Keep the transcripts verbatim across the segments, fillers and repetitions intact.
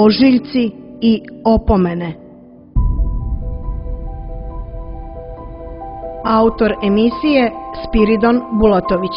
ožiljci i opomene. Autor emisije Spiridon Bulatović.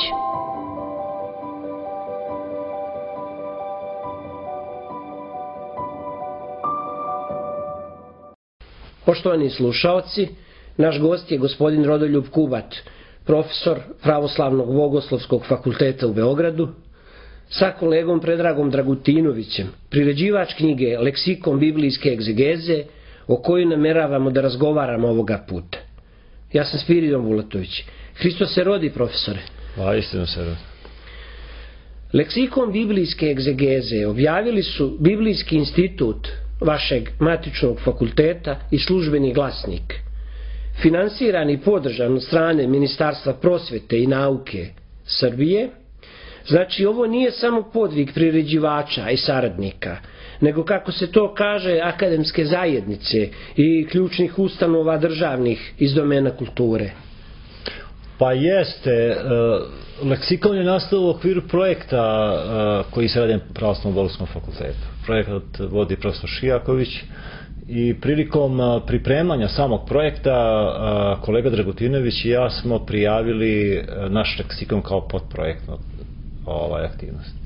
Poštovani slušaoci, naš gost je gospodin Rodoljub Kubat, profesor Pravoslavnog Bogoslovskog fakulteta u Beogradu, sa kolegom Predragom Dragutinovićem, priređivač knjige Leksikon biblijske egzegeze, o kojoj nameravamo da razgovaramo ovoga puta. Ja sam Spiridon Bulatović. Hristos se rodi, profesore. Pa, istino se rodi. Leksikon biblijske egzegeze objavili su Biblijski institut vašeg matičnog fakulteta i Službeni glasnik. Finansiran i podržan od strane Ministarstva prosvete i nauke Srbije. Znači, ovo nije samo podvig priređivača i saradnika, nego, kako se to kaže, akademske zajednice i ključnih ustanova državnih iz domena kulture. Pa jeste. Leksikon je nastao u okviru projekta koji se radi na Pravoslavnom Bogoslovskom fakultetu. Projekat vodi profesor Šijaković i prilikom pripremanja samog projekta kolega Dragutinović i ja smo prijavili naš leksikon kao podprojektnu ovaj aktivnost.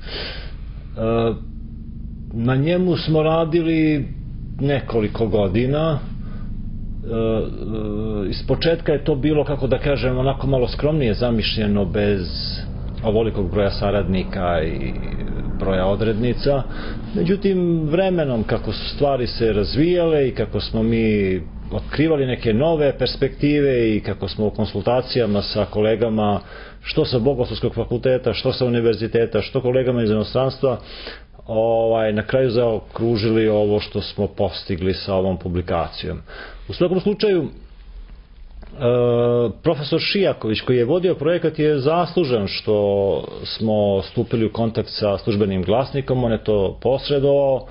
Na njemu smo radili nekoliko godina. Iz početka je to bilo, kako da kažem, onako malo skromnije zamišljeno, bez ovolikog broja saradnika i broja odrednica. Međutim, vremenom, kako su stvari se razvijale i kako smo mi otkrivali neke nove perspektive i kako smo u konsultacijama sa kolegama, što sa Bogoslovskog fakulteta, što sa univerziteta, što kolegama iz inostranstva, ovaj, na kraju zaokružili ovo što smo postigli sa ovom publikacijom. U svakom slučaju, profesor Šijaković, koji je vodio projekat, je zaslužan što smo stupili u kontakt sa Službenim glasnikom. On je to posredovao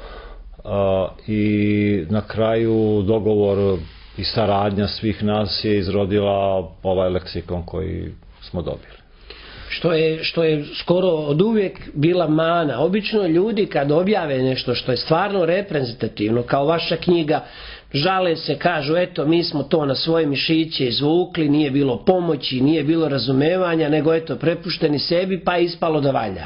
i na kraju dogovor i saradnja svih nas je izrodila ovaj leksikon koji smo dobili. Što je, što je skoro od uvijek bila mana. Obično ljudi kad objave nešto što je stvarno reprezentativno, kao vaša knjiga, žale se, kažu, eto, mi smo to na svoje mišiće izvukli, nije bilo pomoći, nije bilo razumevanja, nego eto, prepušteni sebi, pa je ispalo da valja.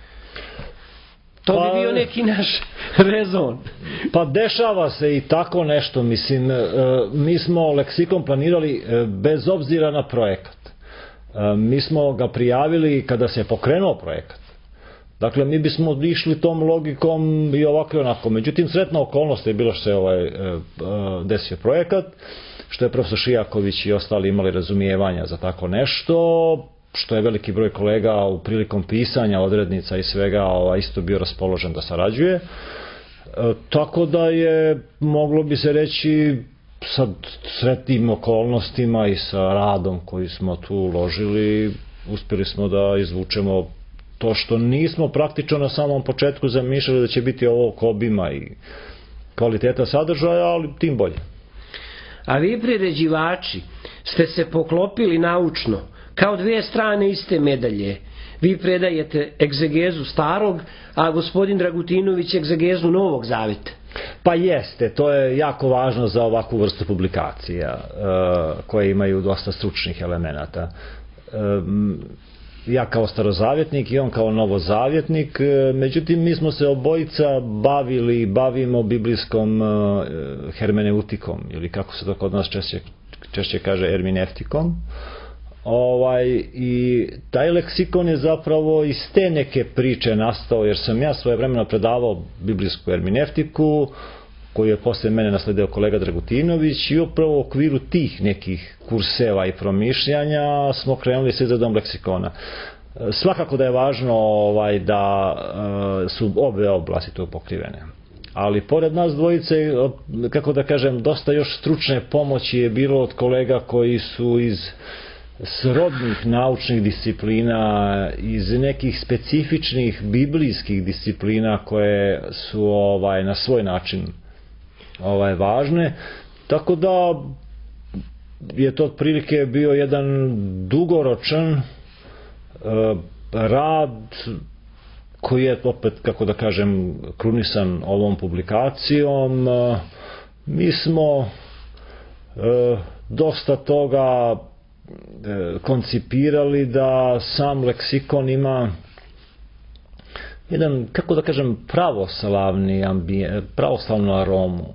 To bi bio neki naš rezon. Pa dešava se i tako nešto, mislim, mi smo leksikon planirali bez obzira na projekat. Mi smo ga prijavili kada se je pokrenuo projekat. Dakle, mi bismo išli tom logikom i ovako i onako. Međutim, sretna okolnost je bilo što se ovaj, desio projekat, što je profesor Šijaković i ostali imali razumijevanja za tako nešto, što je veliki broj kolega u prilikom pisanja odrednica i svega ovaj, isto bio raspoložen da sarađuje. Tako da je, moglo bi se reći, sa sretnim okolnostima i sa radom koji smo tu uložili, uspjeli smo da izvučemo to što nismo praktično na samom početku zamišljali da će biti ovog obima i kvaliteta sadržaja, ali tim bolje. A vi, priređivači, ste se poklopili naučno, kao dvije strane iste medalje. Vi predajete egzegezu starog, a gospodin Dragutinović egzegezu Novog Zaveta. Pa jeste, to je jako važno za ovakvu vrstu publikacija koje imaju dosta stručnih elemenata. Ja kao starozavjetnik i on kao novozavjetnik, međutim mi smo se obojica bavili i bavimo biblijskom hermeneutikom, ili kako se to kod nas češće, češće kaže, ermineftikom. Ovaj, i taj leksikon je zapravo iz te neke priče nastao, jer sam ja svojevremeno predavao biblijsku ermineftiku, koju je posle mene nasledio kolega Dragutinović, i upravo u okviru tih nekih kurseva i promišljanja smo krenuli sa izradom leksikona. Svakako da je važno ovaj, da su obe oblasti tu pokrivene. Ali pored nas dvojice, kako da kažem, dosta još stručne pomoći je bilo od kolega koji su iz srodnih naučnih disciplina, iz nekih specifičnih biblijskih disciplina koje su ovaj, na svoj način ovaj, važne. Tako da je to otprilike bio jedan dugoročan uh, rad koji je opet, kako da kažem, krunisan ovom publikacijom. Mi smo dosta toga koncipirali da sam leksikon ima jedan, kako da kažem, pravoslavni ambijent, pravoslavnu aromu.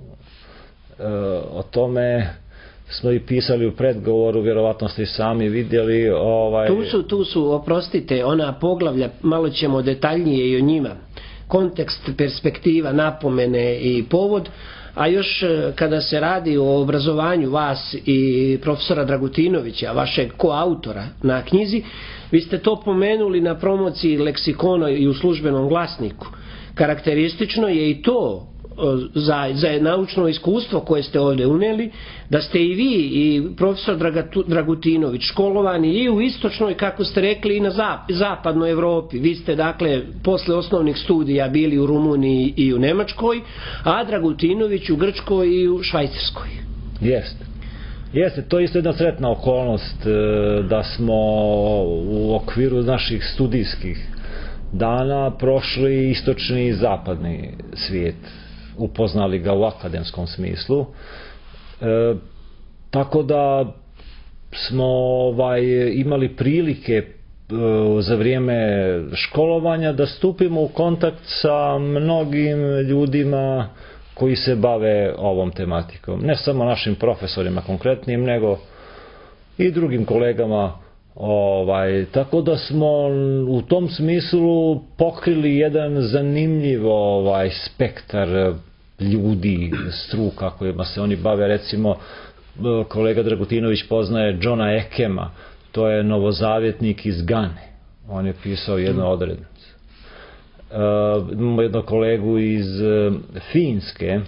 O tome smo i pisali u predgovoru, vjerovatno ste i sami vidjeli. Ovaj... Tu su, tu su, oprostite, ona poglavlja, malo ćemo detaljnije i o njima. Kontekst, perspektiva, napomene i povod. A još kada se radi o obrazovanju vas i profesora Dragutinovića, vašeg koautora na knjizi, vi ste to pomenuli na promociji leksikona i u službenom glasniku. Karakteristično je i to za, za naučno iskustvo koje ste ovdje unijeli, da ste i vi i profesor Dragutinović školovani i u istočnoj, kako ste rekli, i na zap, zapadnoj Evropi. Vi ste dakle posle osnovnih studija bili u Rumuniji i u Nemačkoj, a Dragutinović u Grčkoj i u Švajcarskoj. Jeste. Jeste, to je isto jedna sretna okolnost da smo u okviru naših studijskih dana prošli istočni i zapadni svijet, upoznali ga u akademskom smislu, e, tako da smo ovaj, imali prilike e, za vrijeme školovanja da stupimo u kontakt sa mnogim ljudima koji se bave ovom tematikom, ne samo našim profesorima konkretnim, nego i drugim kolegama. Ovaj, tako da smo u tom smislu pokrili jedan zanimljiv ovaj, spektar ljudi, struka kojima se oni bave. Recimo, kolega Dragutinović poznaje Johna Ekema, to je novozavjetnik iz Gane, on je pisao jednu odrednicu. Uh, imamo jednog kolegu iz Finske.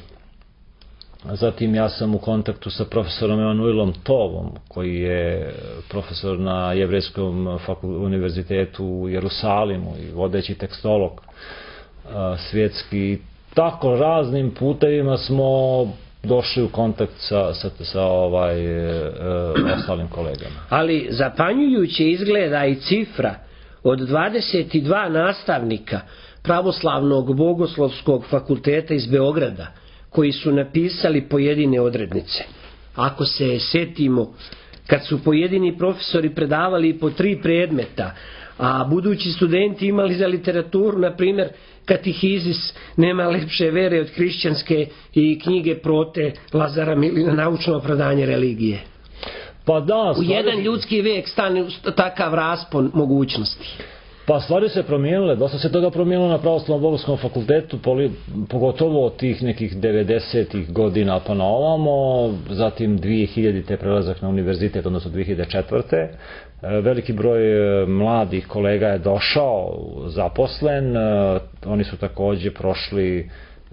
Zatim ja sam u kontaktu sa profesorom Emanuelom Tovom, koji je profesor na Jevrejskom univerzitetu u Jerusalimu i vodeći tekstolog a, svjetski. Tako raznim putevima smo došli u kontakt sa, sa, sa ovaj, e, ostalim kolegama. Ali zapanjujuće izgleda i cifra od dvadeset dva nastavnika Pravoslavnog bogoslovskog fakulteta iz Beograda, koji su napisali pojedine odrednice. Ako se setimo, kad su pojedini profesori predavali po tri predmeta, a budući studenti imali za literaturu, na primjer, katehizis Nema lepše vere od hrišćanske i knjige Prote Lazara Milina, Naučno opravdanje religije. Pa da, u jedan ljudski vijek stane takav raspon mogućnosti. Pa stvari se promijenile, dosta se toga promijenilo na Pravoslavnom bogoslovnom fakultetu, pogotovo od tih nekih devedesetih godina pa na ovamo, zatim dvije hiljadite prelazak na univerzitet, odnosno dvije hiljade četvrte. Veliki broj mladih kolega je došao, zaposlen, oni su također prošli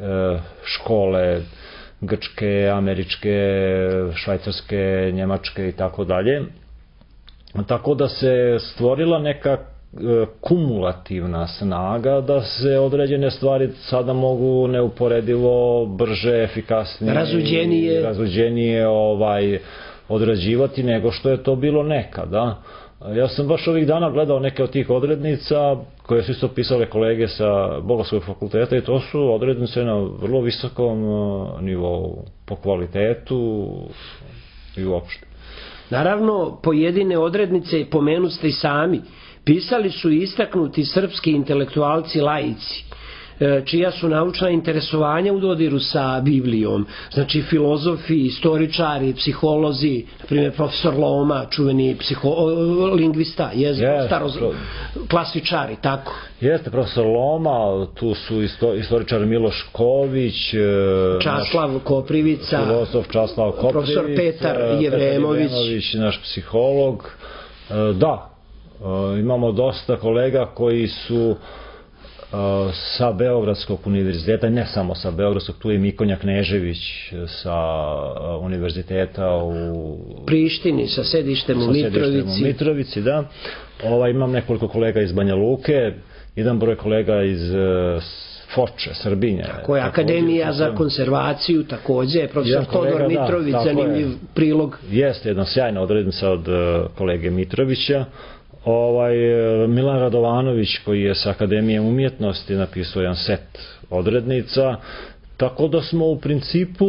škole grčke, američke, švajcarske, njemačke i tako dalje. Tako da se stvorila neka kumulativna snaga da se određene stvari sada mogu neuporedivo brže, efikasnije, razuđenije, razuđenije ovaj, odrađivati nego što je to bilo nekada. Ja sam baš ovih dana gledao neke od tih odrednica koje su isto pisale kolege sa Bogoslovskog fakulteta i to su odrednice na vrlo visokom nivou po kvalitetu i uopšte. Naravno, pojedine odrednice, pomenu ste i sami, pisali su istaknuti srpski intelektualci laici, čija su naučna interesovanja u dodiru sa Biblijom. Znači filozofi, istoričari, psiholozi, na primjer profesor Loma, čuveni psiho, lingvista, jezik, yes, staro, klasičari, tako. Jeste, profesor Loma, tu su isto, istoričar Miloš Ković, Časlav naš Koprivica, filozof Časlav Koprivica, profesor Petar Jevremović, Jevremović, naš psiholog. Da, imamo dosta kolega koji su sa Beogradskog univerziteta, ne samo sa Beogradskog, tu je Mikonja Knežević sa univerziteta u Prištini, sa sedištem u Mitrovici. U Mitrovici, da. Ova, imam nekoliko kolega iz Banja Luke, jedan broj kolega iz Foče, Srbinja. Tako je, Akademija za konzervaciju, također, profesor Todor Mitrović, zanimljiv prilog. Jeste, jedna sjajna odrednica od kolege Mitrovića. Ovaj, Milan Radovanović, koji je sa Akademije umjetnosti napisao jedan set odrednica, tako da smo u principu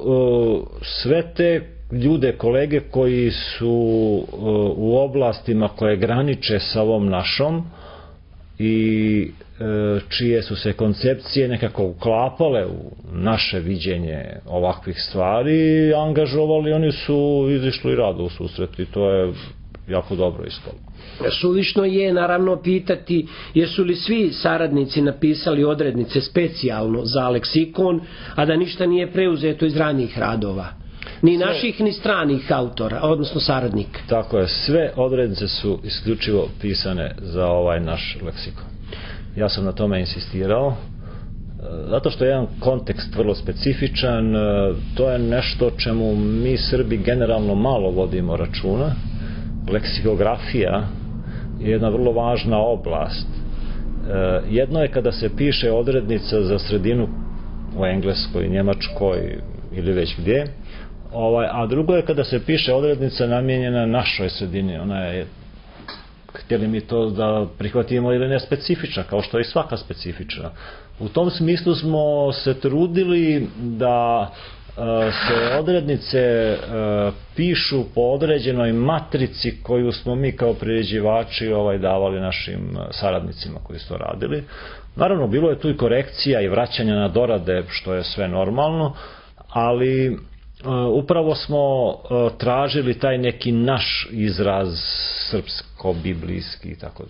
sve te ljude, kolege koji su u oblastima koje graniče sa ovom našom i čije su se koncepcije nekako uklapale u naše viđenje ovakvih stvari, angažovali, oni su izišli rado u susret i to je jako dobro ispalo. Suvišno je naravno pitati jesu li svi saradnici napisali odrednice specijalno za leksikon, a da ništa nije preuzeto iz ranijih radova. Ni naših, ni stranih autora, odnosno saradnika. Tako je, sve odrednice su isključivo pisane za ovaj naš leksikon. Ja sam na tome insistirao, zato što je jedan kontekst vrlo specifičan, to je nešto čemu mi Srbi generalno malo vodimo računa. Leksikografija je jedna vrlo važna oblast. Jedno je kada se piše odrednica za sredinu u Engleskoj, Njemačkoj ili već gdje, a drugo je kada se piše odrednica namijenjena našoj sredini. Ona je, htjeli mi to da prihvatimo ili ne, specifična, kao što je i svaka specifična. U tom smislu smo se trudili da se odrednice pišu po određenoj matrici koju smo mi kao priređivači ovaj, davali našim saradnicima koji su to radili. Naravno, bilo je tu i korekcija i vraćanja na dorade, što je sve normalno, ali upravo smo tražili taj neki naš izraz srpsko-biblijski i tako.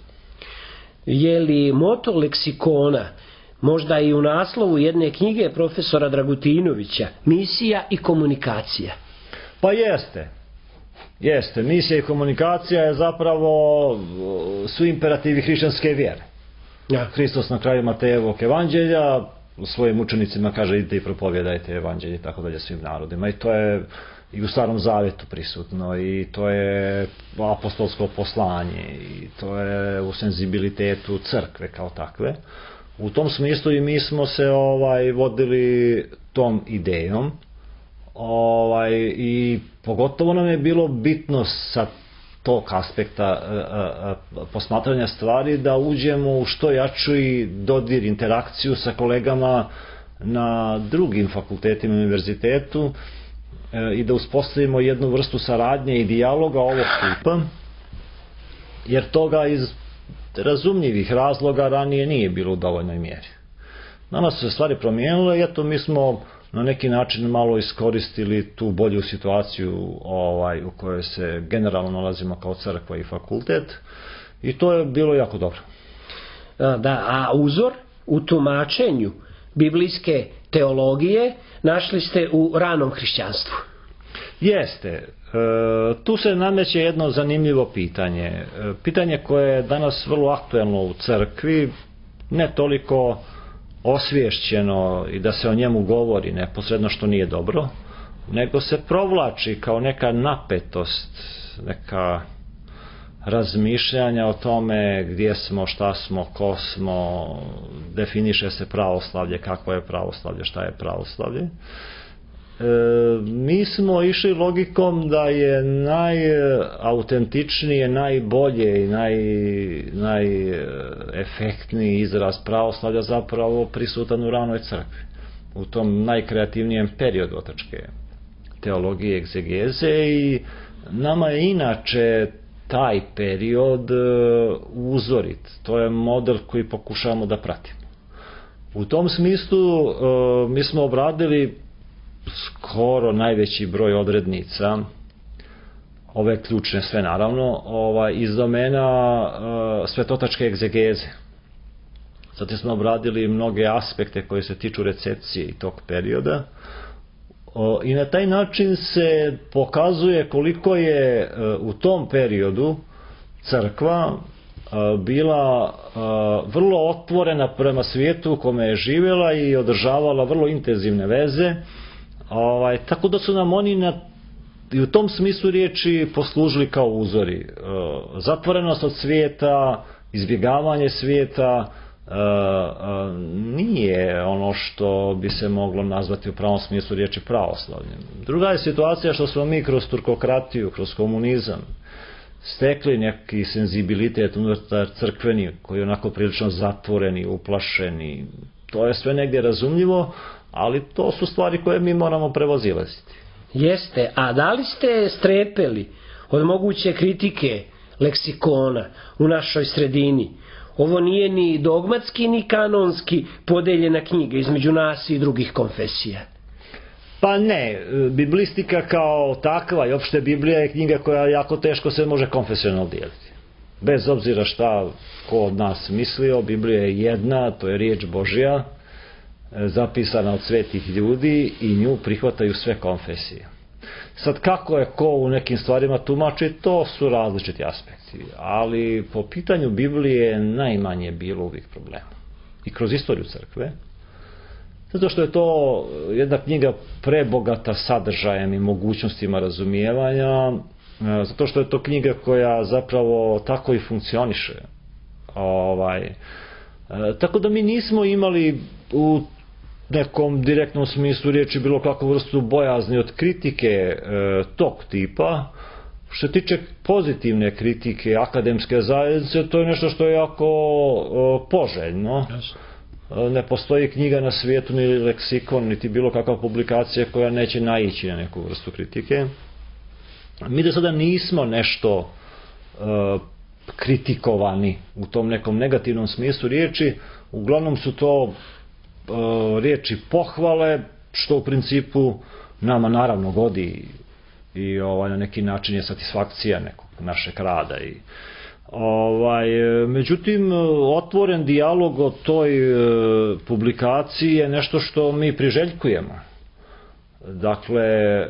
Je li moto leksikona možda i u naslovu jedne knjige profesora Dragutinovića, misija i komunikacija? Pa jeste. Jeste. Misija i komunikacija je zapravo su imperativi hrišćanske vjere. Ja. Hristos na kraju Matejevog evanđelja svojim učenicima kaže idite i propovjedajte evanđelje i tako dalje svim narodima. I to je i u Starom Zavjetu prisutno i to je apostolsko poslanje i to je u senzibilitetu crkve kao takve. U tom smislu i mi smo se ovaj vodili tom idejom, ovaj, i pogotovo nam je bilo bitno sa tog aspekta a, a, posmatranja stvari da uđemo u što jaču i dodir, interakciju sa kolegama na drugim fakultetima i univerzitetu e, i da uspostavimo jednu vrstu saradnje i dijaloga ovog tipa, jer toga iz razumljivih razloga ranije nije bilo u dovoljnoj mjeri. Nama su se stvari promijenile i eto mi smo na neki način malo iskoristili tu bolju situaciju ovaj, u kojoj se generalno nalazimo kao crkva i fakultet i to je bilo jako dobro. Da, a uzor u tumačenju biblijske teologije našli ste u ranom hrišćanstvu. Jeste. E, tu se nameće jedno zanimljivo pitanje. E, pitanje koje je danas vrlo aktuelno u crkvi, ne toliko osvješćeno i da se o njemu govori neposredno, što nije dobro, nego se provlači kao neka napetost, neka razmišljanja o tome gdje smo, šta smo, ko smo, definiše se pravoslavlje, kako je pravoslavlje, šta je pravoslavlje. E, mi smo išli logikom da je najautentičnije, najbolje i naj, najefektniji izraz pravoslavlja zapravo prisutan u ranoj crkvi, u tom najkreativnijem periodu otačke teologije i egzegeze, i nama je inače taj period uzorit. To je model koji pokušavamo da pratimo. U tom smislu mi smo obradili skoro najveći broj odrednica, ove ključne sve naravno, ovaj, iz domena uh, svetotačke egzegeze. Zatim smo obradili mnoge aspekte koje se tiču recepcije i tog perioda. O, i na taj način se pokazuje koliko je uh, u tom periodu crkva uh, bila uh, vrlo otvorena prema svijetu u kome je živjela i održavala vrlo intenzivne veze. Ovaj, tako da su nam oni na, i u tom smislu riječi poslužili kao uzori. E, zatvorenost od svijeta, izbjegavanje svijeta e, e, nije ono što bi se moglo nazvati u pravom smislu riječi pravoslavljem. Druga je situacija što smo mi kroz turkokratiju, kroz komunizam stekli neki senzibilitet unutar crkveni, koji je onako prilično zatvoreni, uplašeni. To je sve negdje razumljivo, ali to su stvari koje mi moramo prevozilaziti. Jeste, a da li ste strepeli od moguće kritike leksikona u našoj sredini? Ovo nije ni dogmatski, ni kanonski podeljena knjiga između nas i drugih konfesija. Pa ne, biblistika kao takva i opšte Biblija je knjiga koja jako teško se može konfesionalno dijeliti. Bez obzira šta ko od nas mislio, Biblija je jedna, to je riječ Božja, zapisana od svetih ljudi i nju prihvataju sve konfesije. Sad kako je ko u nekim stvarima tumači, to su različiti aspekti, ali po pitanju Biblije je najmanje bilo uvijek problema. I kroz istoriju crkve, zato što je to jedna knjiga prebogata sadržajem i mogućnostima razumijevanja, zato što je to knjiga koja zapravo tako i funkcioniše. Ovaj, tako da mi nismo imali u nekom direktnom smislu riječi bilo kakvu vrstu bojazni od kritike e, tog tipa. Što se tiče pozitivne kritike akademske zajednice, to je nešto što je jako e, poželjno. E, ne postoji knjiga na svijetu, ni leksikon, niti bilo kakva publikacija koja neće naići na neku vrstu kritike. Mi da sada nismo nešto e, kritikovani u tom nekom negativnom smislu riječi, uglavnom su to riječi pohvale, što u principu nama naravno godi i ovaj, na neki način je satisfakcija nekog našeg rada. I, ovaj, međutim, otvoren dijalog o toj e, publikaciji je nešto što mi priželjkujemo. Dakle, e,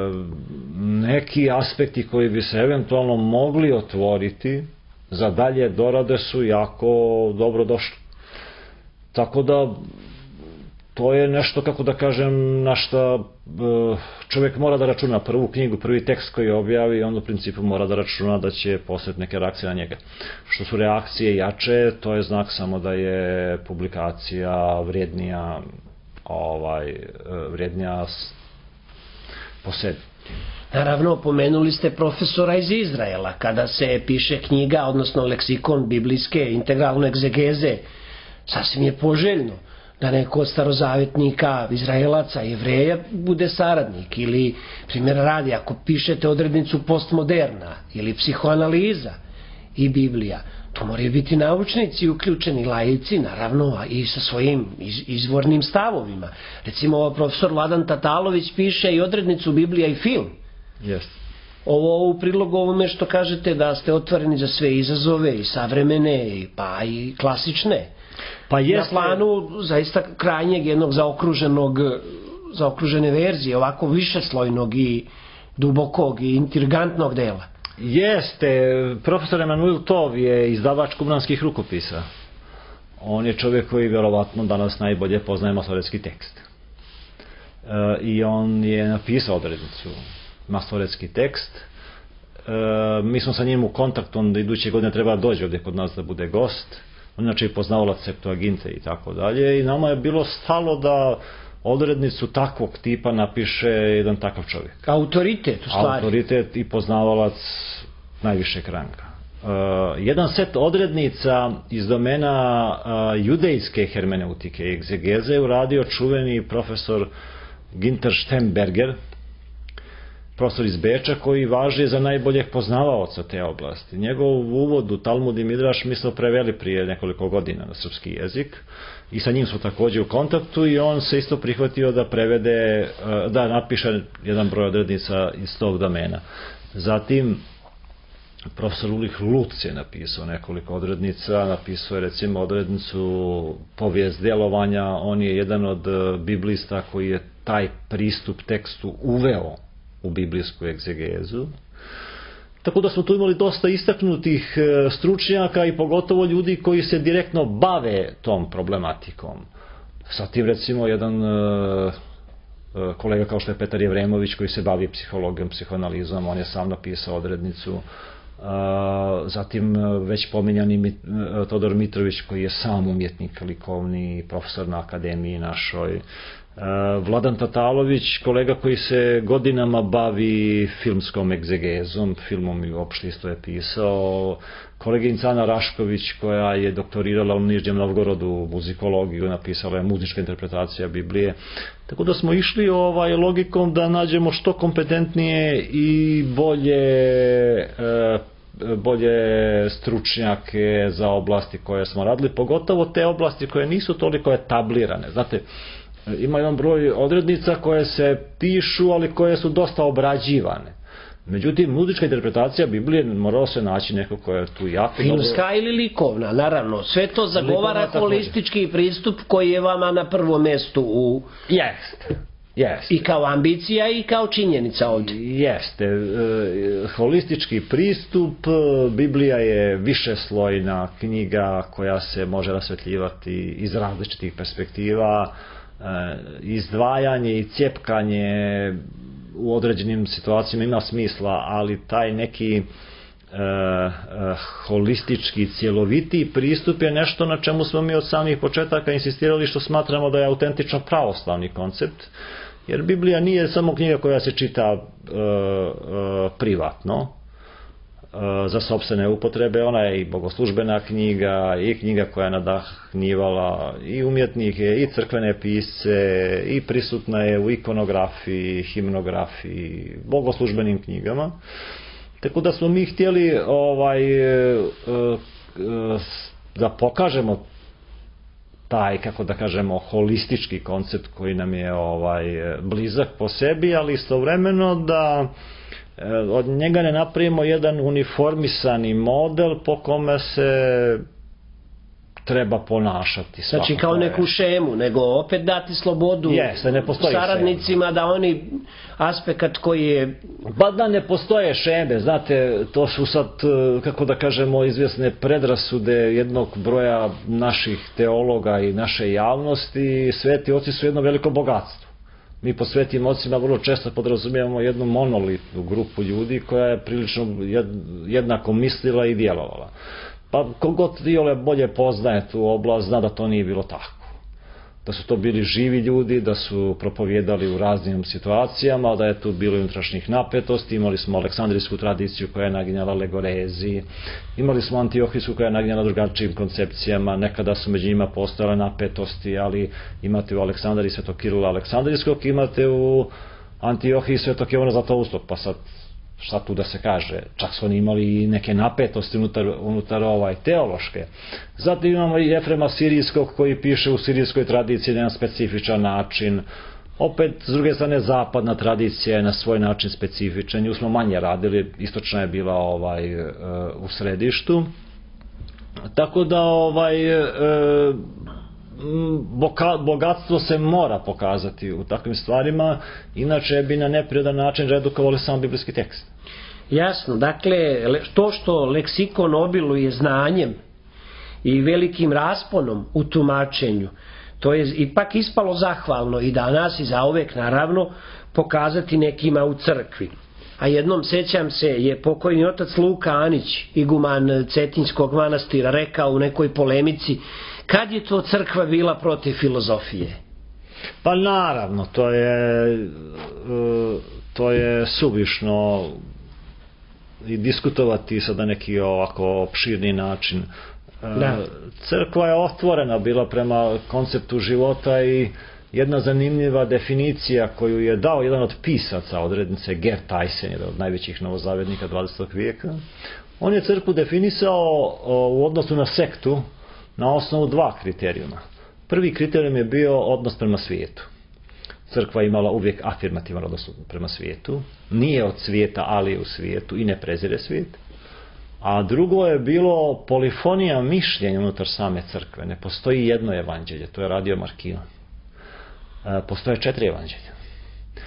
neki aspekti koji bi se eventualno mogli otvoriti za dalje dorade su jako dobro došli. Tako da to je nešto, kako da kažem, na što čovjek mora da računa. Prvu knjigu, prvi tekst koji objavi, i on u principu mora da računa da će postojati neke reakcije na njega. Što su reakcije jače, to je znak samo da je publikacija vrijednija, ovaj, vrijednija po sebi. Naravno, pomenuli ste profesora iz Izraela. Kada se piše knjiga, odnosno leksikon biblijske integralne egzegeze, sasvim je poželjno da neko od starozavetnika, Izraelaca, Jevreja bude saradnik. Ili, primjer radi, ako pišete odrednicu postmoderna ili psihoanaliza i Biblija, to moraju biti naučnici uključeni, laici, naravno, i sa svojim iz, izvornim stavovima. Recimo, profesor Vladan Tatalović piše i odrednicu Biblija i film. Yes. Ovo u prilogu ovome što kažete da ste otvoreni za sve izazove i savremene, pa i klasične. Pa jeste... Na planu zaista krajnjeg jednog zaokruženog, zaokružene verzije, ovako višeslojnog i dubokog i intrigantnog dela. Jeste, profesor Emanuel Tov je izdavač Kumranskih rukopisa. On je čovjek koji vjerovatno danas najbolje poznaje masoretski tekst. E, I on je napisao odrednicu masoretski tekst. E, mi smo sa njim u kontaktu, onda iduće godine treba doći ovdje kod nas da bude gost. On inače je poznavalac Septuaginte i tako dalje. I nama je bilo stalo da odrednicu takvog tipa napiše jedan takav čovjek. Autoritet u stvari. Autoritet i poznavalac najvišeg ranga. Uh, jedan set odrednica iz domena uh, judejske hermeneutike i egzegeze je uradio čuveni profesor Ginter Stemberger, profesor iz Beča, koji važi za najboljeg poznavaoca te oblasti. Njegov uvod u Talmud i Midraš mi smo preveli prije nekoliko godina na srpski jezik i sa njim smo također u kontaktu i on se isto prihvatio da prevede, da napiše jedan broj odrednica iz tog domena. Zatim profesor Ulrich Lutz je napisao nekoliko odrednica, napisao je recimo odrednicu povijest djelovanja. On je jedan od biblista koji je taj pristup tekstu uveo u biblijsku egzegezu. Tako da smo tu imali dosta istaknutih stručnjaka i pogotovo ljudi koji se direktno bave tom problematikom. Zatim recimo jedan kolega kao što je Petar Jevremović koji se bavi psihologijom, psihoanalizom, on je sam napisao odrednicu. Zatim već pominjani Todor Mitrović koji je sam umjetnik likovni, profesor na akademiji našoj. Vladan Tatalović, kolega koji se godinama bavi filmskom egzegezom, filmom i uopšte isto je pisao, koleginica Ana Rašković koja je doktorirala u Nižnjem Novgorodu muzikologiju, napisala je muzička interpretacija Biblije. Tako da smo išli ovaj logikom da nađemo što kompetentnije i bolje bolje stručnjake za oblasti koje smo radili, pogotovo te oblasti koje nisu toliko etablirane. Znate, ima jedan broj odrednica koje se pišu, ali koje su dosta obrađivane. Međutim, muzička interpretacija Biblije morao se naći neko ko je tu jako dobro... Filmska ili likovna, naravno. Sve to zagovara holistički pristup koji je vama na prvom mjestu u... Jeste. Jeste. I kao ambicija i kao činjenica ovdje. Jeste. E, holistički pristup, Biblija je višeslojna knjiga koja se može rasvetljivati iz različitih perspektiva, e, izdvajanje i cjepkanje u određenim situacijama ima smisla, ali taj neki e, e, holistički, cjeloviti pristup je nešto na čemu smo mi od samih početaka insistirali, što smatramo da je autentično pravoslavni koncept, jer Biblija nije samo knjiga koja se čita e, e, privatno, e, za sopstvene upotrebe, ona je i bogoslužbena knjiga, i knjiga koja je nadahnjivala i umjetnike, i crkvene pisce, i prisutna je u ikonografiji, himnografiji, bogoslužbenim knjigama. Tako da smo mi htjeli ovaj, e, e, da pokažemo taj, kako da kažemo, holistički koncept koji nam je ovaj blizak po sebi, ali istovremeno da od njega ne napravimo jedan uniformisani model po kome se treba ponašati. Znači kao neku šemu, nego opet dati slobodu yes, ne saradnicima šeme. Da oni aspekt koji je... Ba da ne postoje šeme, znate, to su sad, kako da kažemo, izvjesne predrasude jednog broja naših teologa i naše javnosti. Sveti oci su jedno veliko bogatstvo. Mi po svetim ocima vrlo često podrazumijevamo jednu monolitnu grupu ljudi koja je prilično jednako mislila i djelovala. Pa kogod iole bolje poznaje tu oblast, zna da to nije bilo tako. Da su to bili živi ljudi, da su propovjedali u raznim situacijama, da je tu bilo unutrašnjih napetosti, imali smo aleksandrijsku tradiciju koja je naginjala legorezi, imali smo antiohijsku koja je naginjala drugačijim koncepcijama, nekada su među njima postojale napetosti, ali imate u Aleksandriji Svetog Kirila Aleksandrijskog, imate u Antiohiji Svetog Jovana Zlatoustog, pa sad šta tu da se kaže, čak su oni imali i neke napetosti unutar, unutar ovaj, teološke. Zatim imamo i Efrema Sirijskog koji piše u sirijskoj tradiciji na jedan specifičan način. Opet, s druge strane, zapadna tradicija je na svoj način specifičan. Nju smo manje radili, istočna je bila ovaj, u središtu. Tako da ovaj, bogatstvo se mora pokazati u takvim stvarima, inače bi na neprirodan način redukovali sam biblijski tekst. Jasno, dakle, to što leksikon obiluje znanjem i velikim rasponom u tumačenju, to je ipak ispalo zahvalno i danas i zauvek naravno pokazati nekima u crkvi. A jednom, sećam se, je pokojni otac Luka Anić, iguman Cetinjskog manastira, rekao u nekoj polemici: kad je to crkva bila protiv filozofije? Pa naravno, to je to je suvišno i diskutovati sad na neki ovako opširni način. Da. Crkva je otvorena bila prema konceptu života i jedna zanimljiva definicija koju je dao jedan od pisaca odrednice, Gert Tyson, jedan od najvećih novozavednika dvadesetog vijeka. On je crkvu definisao u odnosu na sektu na osnovu dva kriterijuma. Prvi kriterijum je bio odnos prema svijetu. Crkva je imala uvijek afirmativan odnos prema svijetu, nije od svijeta, ali je u svijetu i ne prezire svijet. A drugo je bilo polifonija mišljenja unutar same crkve. Ne postoji jedno evanđelje, to je radio Markion. Postoje četiri evanđelja.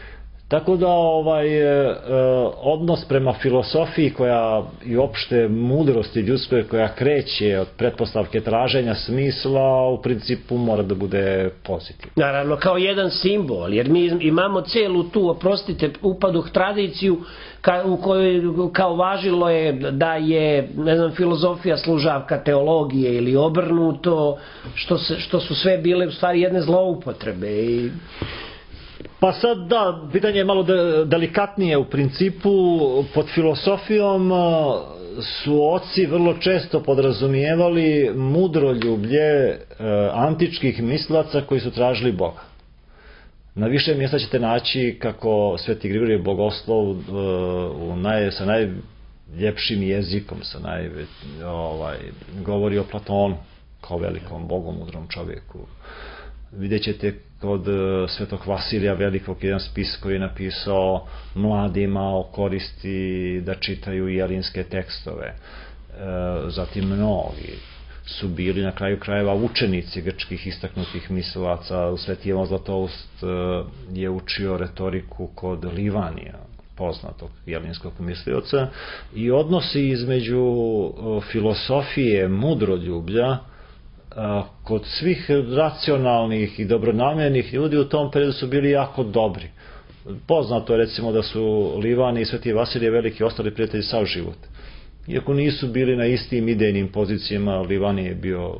Tako da ovaj e, odnos prema filosofiji koja i opšte mudrosti ljudskoj koja kreće od pretpostavke traženja smisla u principu mora da bude pozitivno. Naravno kao jedan simbol, jer mi imamo celu tu, oprostite, upaduh tradiciju ka, u kojoj kao važilo je da je, ne znam, filozofija služavka teologije ili obrnuto, što, se, što su sve bile u stvari jedne zloupotrebe i... Pa sad da, pitanje je malo de, delikatnije u principu. Pod filosofijom su oci vrlo često podrazumijevali mudroljublje e, antičkih mislaca koji su tražili Boga. Na više mjesta ćete naći kako Sveti Grigorije Bogoslov e, u naj, sa najljepšim jezikom, sa naj, ovaj, govori o Platonu kao velikom bogomudrom čovjeku. Vidjet ćete kod Svetog Vasilija Velikog jedan spis koji je napisao mladima o koristi da čitaju jelinske tekstove. E, zatim mnogi su bili na kraju krajeva učenici grčkih istaknutih mislilaca. Sveti Ivan Zlatoust je učio retoriku kod Livanija, poznatog jelinskog mislioca, i odnosi između filosofije mudroljublja kod svih racionalnih i dobronamjernih ljudi u tom periodu su bili jako dobri. Poznato je recimo da su Livani i Sveti Vasilije Veliki ostali prijatelji sav život. Iako nisu bili na istim idejnim pozicijama, Livani je bio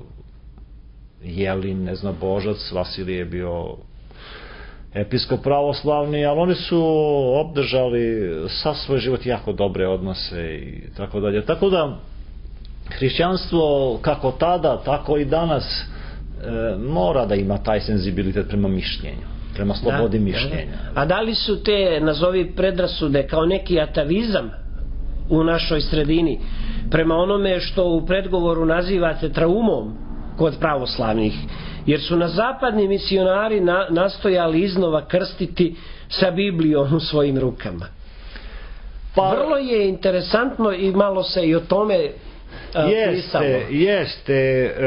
Jelin, ne znam, božac, Vasilije je bio episkop pravoslavni, ali oni su obdržali sav svoj život jako dobre odnose i tako dalje. Tako da hrišćanstvo kako tada, tako i danas e, mora da ima taj senzibilitet prema mišljenju, prema slobodi da, mišljenja. Da. A da li su te, nazovi, predrasude kao neki atavizam u našoj sredini prema onome što u predgovoru nazivate traumom kod pravoslavnih? Jer su na zapadni misionari na, nastojali iznova krstiti sa Biblijom u svojim rukama. Pa, vrlo je interesantno i malo se i o tome Jeste, jeste, e, e,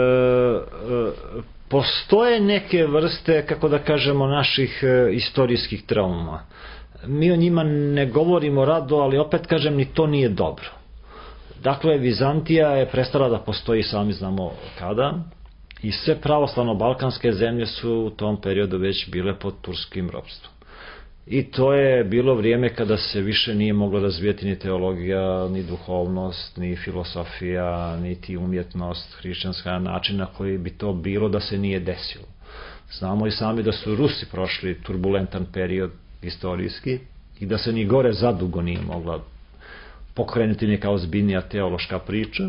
postoje neke vrste, kako da kažemo, naših e, istorijskih trauma. Mi o njima ne govorimo rado, ali opet kažem, ni to nije dobro. Dakle, Vizantija je prestala da postoji, sami znamo kada, i sve pravoslavno-balkanske zemlje su u tom periodu već bile pod turskim ropstvom. I to je bilo vrijeme kada se više nije moglo razvijati ni teologija, ni duhovnost, ni filosofija, niti umjetnost hrišćanska na način na koji bi to bilo da se nije desilo. Znamo i sami da su Rusi prošli turbulentan period istorijski i da se ni gore zadugo nije mogla pokrenuti neka ozbiljnija teološka priča.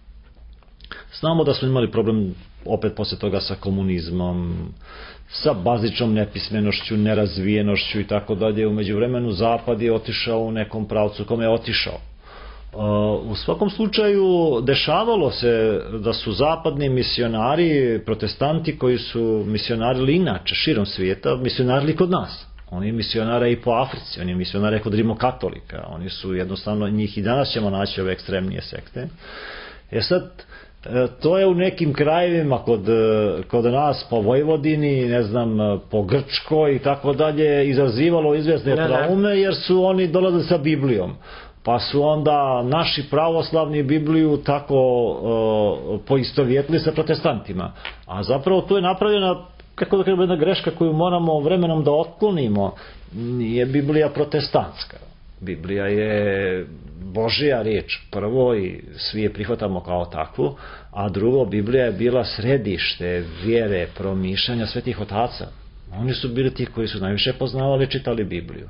Znamo da smo imali problem opet posle toga sa komunizmom, sa bazičnom nepismenošću, nerazvijenošću i tako dalje. U međuvremenu Zapad je otišao u nekom pravcu kome je otišao. U svakom slučaju dešavalo se da su zapadni misionari, protestanti koji su misionarili inače širom svijeta, misionarili kod nas. Oni misionare i po Africi, oni misionare kod rimokatolika, oni su jednostavno, njih i danas ćemo naći ove ekstremnije sekte. E sad, to je u nekim krajevima kod, kod nas po Vojvodini, ne znam, po Grčkoj i tako dalje, izazivalo izvjesne traume jer su oni dolazili sa Biblijom. Pa su onda naši pravoslavni Bibliju tako uh, poistovjetili sa protestantima. A zapravo to je napravljena, kako da kažem, jedna greška koju moramo vremenom da otklonimo. Nije Biblija protestantska. Biblija je Božja riječ prvo i svi je prihvatamo kao takvu, a drugo, Biblija je bila središte vjere, promišljanja svetih otaca. Oni su bili ti koji su najviše poznavali i čitali Bibliju.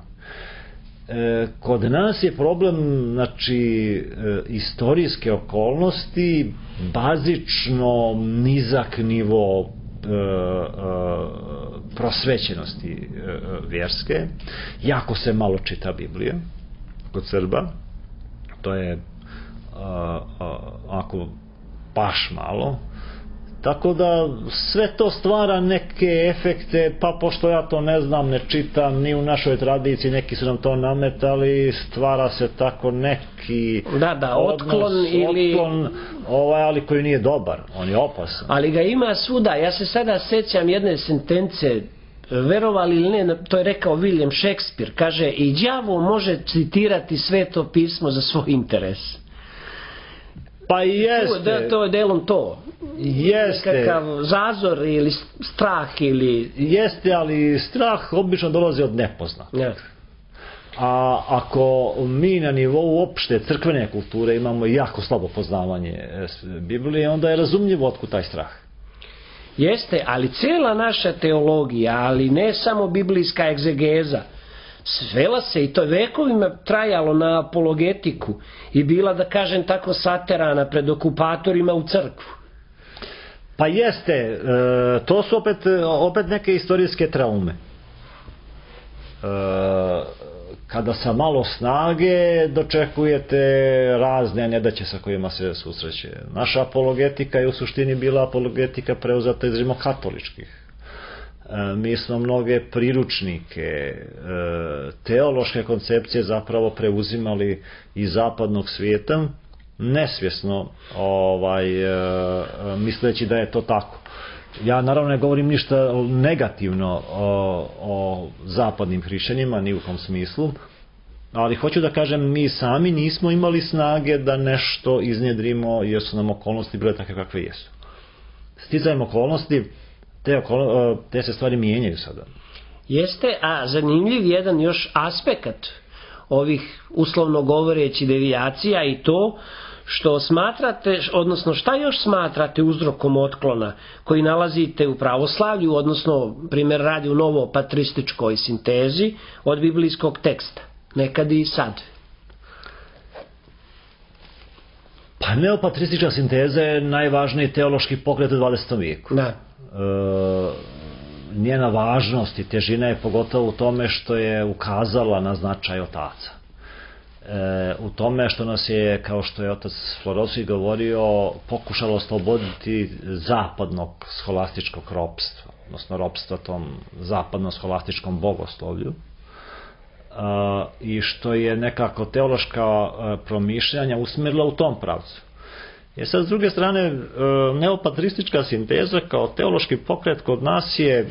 E, kod nas je problem, znači, e, istorijske okolnosti, bazično nizak nivo e, e, prosvećenosti e, vjerske, jako se malo čita Biblija kod Srba, to je a, a, ako baš malo, tako da sve to stvara neke efekte, pa pošto ja to ne znam, ne čitam, ni u našoj tradiciji, neki su nam to nametali, stvara se tako neki da, da, otklon odnos, ili otklon, ovaj, ali koji nije dobar, on je opasan. Ali ga ima svuda. Ja se sada sećam jedne sentence verovali ili ne, to je rekao William Shakespeare, kaže i đavo može citirati Sveto pismo za svoj interes. Pa jeste. Da, to je delom to. Jeste. Kakav zazor ili strah ili... Jeste, ali strah obično dolazi od nepoznatog. Ja. A ako mi na nivou opšte crkvene kulture imamo jako slabo poznavanje Biblije, onda je razumljivo otkud taj strah. Jeste, ali cijela naša teologija, ali ne samo biblijska egzegeza, svela se, i to je vekovima trajalo, na apologetiku i bila, da kažem tako, saterana pred okupatorima u crkvu. Pa jeste, e, to su opet, opet neke istorijske traume. E, kada sa malo snage dočekujete razne nedaće sa kojima se susreće. Naša apologetika je u suštini bila apologetika preuzeta iz rimokatoličkih. Mi smo mnoge priručnike, teološke koncepcije zapravo preuzimali iz zapadnog svijeta, nesvjesno ovaj, misleći da je to tako. Ja naravno ne govorim ništa negativno o, o zapadnim hrišćanima, ni u kom smislu, ali hoću da kažem, mi sami nismo imali snage da nešto iznjedrimo jer su nam okolnosti bile takve kakve jesu. Sticajem okolnosti, te, okolo, te se stvari mijenjaju sada. Jeste, a zanimljiv jedan još aspekt ovih, uslovno govoreći, devijacija i to što smatrate, odnosno šta još smatrate uzrokom otklona koji nalazite u pravoslavlju, odnosno primjer radi u novopatrističkoj sintezi od biblijskog teksta, nekad i sad? Pa neopatristička sinteza je najvažniji teološki pokret u dvadesetom vijeku. Da. E, njena važnost i težina je pogotovo u tome što je ukazala na značaj otaca. E, u tome što nas je, kao što je otac Florovski govorio, pokušalo osloboditi zapadnog scholastičkog ropstva, odnosno ropstva tom zapadnom scholastičkom bogoslovlju, e, i što je nekako teološka promišljanja usmjerila u tom pravcu. Jer sad, s druge strane, neopatristička sinteza kao teološki pokret kod nas je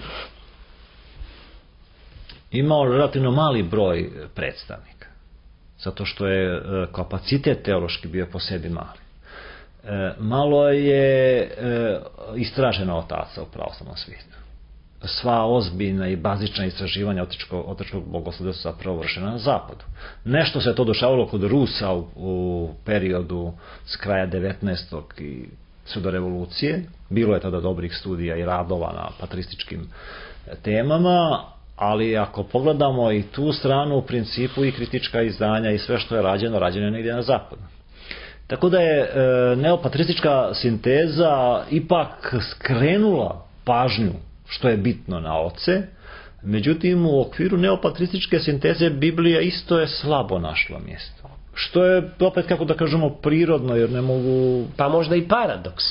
imao relativno mali broj predstavnika, zato što je kapacitet teološki bio po sebi mali. Malo je istraženo otaca u pravoslavnom svijetu. Sva ozbiljna i bazična istraživanja otačkog bogoslovlja su zapravo vršena na zapadu. Nešto se to dešavalo kod Rusa u, u periodu s kraja devetnaestog i sve do revolucije. Bilo je tada dobrih studija i radova na patrističkim temama, ali ako pogledamo i tu stranu, u principu i kritička izdanja i sve što je rađeno, rađeno je negdje na zapadu. Tako da je e, neopatristička sinteza ipak skrenula pažnju što je bitno na oce, međutim u okviru neopatrističke sinteze Biblija isto je slabo našla mjesto. Što je opet, kako da kažemo, prirodno, jer ne mogu... Pa možda i paradoks.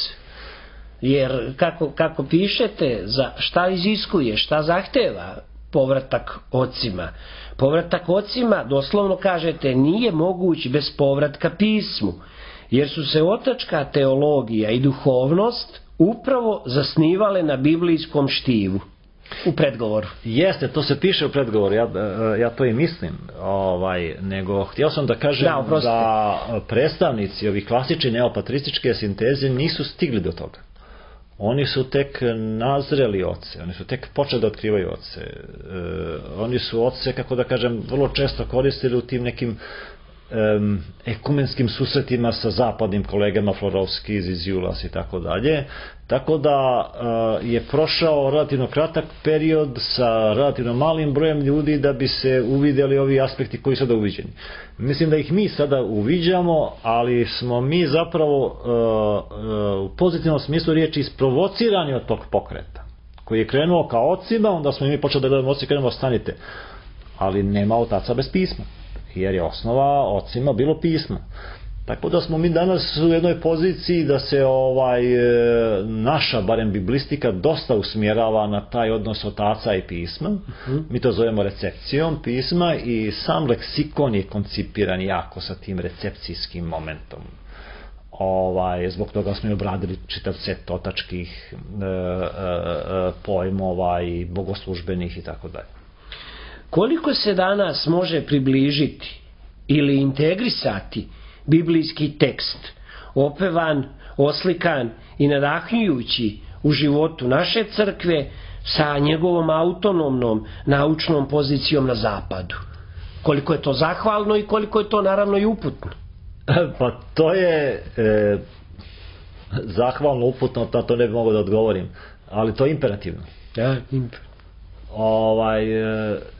Jer kako, kako pišete, za šta iziskuje, šta zahteva povratak ocima. Povratak ocima, doslovno kažete, nije moguć bez povratka pismu, jer su se otačka teologija i duhovnost upravo zasnivale na biblijskom štivu u predgovoru. Jeste, to se piše u predgovoru, ja, ja to i mislim, ovaj, nego htio sam da kažem da, da predstavnici ovih klasične neopatrističke sinteze nisu stigli do toga. Oni su tek nazreli oce, oni su tek počeli da otkrivaju oce. E, oni su oce, kako da kažem, vrlo često koristili u tim nekim Um, ekumenskim susretima sa zapadnim kolegama, Florovski, Ziziulas i tako dalje, tako da uh, je prošao relativno kratak period sa relativno malim brojem ljudi da bi se uvidjeli ovi aspekti koji su sada uviđeni. Mislim da ih mi sada uviđamo, ali smo mi zapravo uh, uh, u pozitivnom smislu riječi isprovocirani od tog pokreta koji je krenuo kao ocima, onda smo mi počeli da gledamo oci i krenemo, stanite, ali nema otaca bez pisma, jer je osnova ocima bilo pismo. Tako da smo mi danas u jednoj poziciji da se ovaj naša, barem biblistika, dosta usmjerava na taj odnos otaca i pisma. Uh-huh. Mi to zovemo recepcijom pisma i sam leksikon je koncipiran jako sa tim recepcijskim momentom. Ovaj, zbog toga smo i obradili čitav set otačkih e, e, pojmova i bogoslužbenih i tako dalje. Koliko se danas može približiti ili integrisati biblijski tekst, opevan, oslikan i nadahnjujući u životu naše crkve sa njegovom autonomnom naučnom pozicijom na zapadu? Koliko je to zahvalno i koliko je to naravno i uputno? Pa to je e, zahvalno, uputno, na to ne bi mogao da odgovorim, ali to je imperativno. Ja, imperativno. Ovaj, e, e,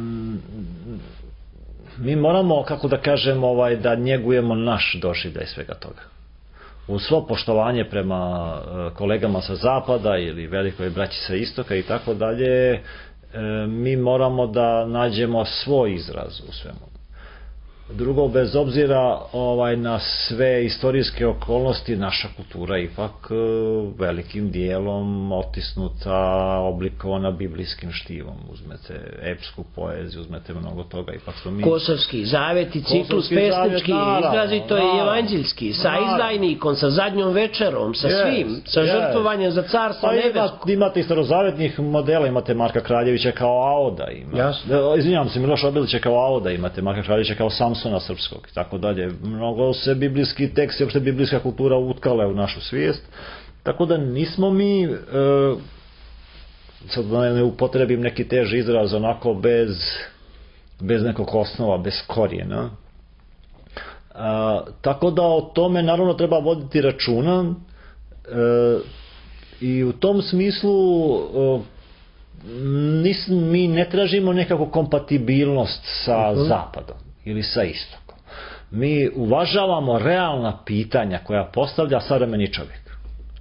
mi moramo, kako da kažem, ovaj, da njegujemo naš doživljaj svega toga. U svo poštovanje prema e, kolegama sa zapada ili velikoj braći sa istoka i tako dalje, e, mi moramo da nađemo svoj izraz u svemu. Drugo, bez obzira ovaj, na sve istorijske okolnosti, naša kultura ipak velikim dijelom otisnuta, oblikovana biblijskim štivom. Uzmete epsku poeziju, uzmete mnogo toga. Ipak smo mi... Kosovski zaveti, ciklus pesnički, izrazito je evanđelski, sa izdajnikom, sa zadnjom večerom, sa yes, svim, sa yes. žrtvovanjem za carstvo pa nebesko. Ima, imate i starozavetnih modela, imate Marka Kraljevića kao Aoda, ima. Izvinjavam se, Miloša Obilića kao Aoda, imate Marka Kraljevića kao Samsona srpskog i tako dalje. Mnogo se biblijski tekst i uopšte biblijska kultura utkale u našu svijest. Tako da nismo mi, e, sad da ne upotrebim neki teži izraz, onako bez, bez nekog osnova, bez korijena. E, tako da o tome naravno treba voditi računa e, i u tom smislu e, nis, mi ne tražimo nekakvu kompatibilnost sa uh-huh. zapadom ili sa istokom. Mi uvažavamo realna pitanja koja postavlja savremeni čovjek, e,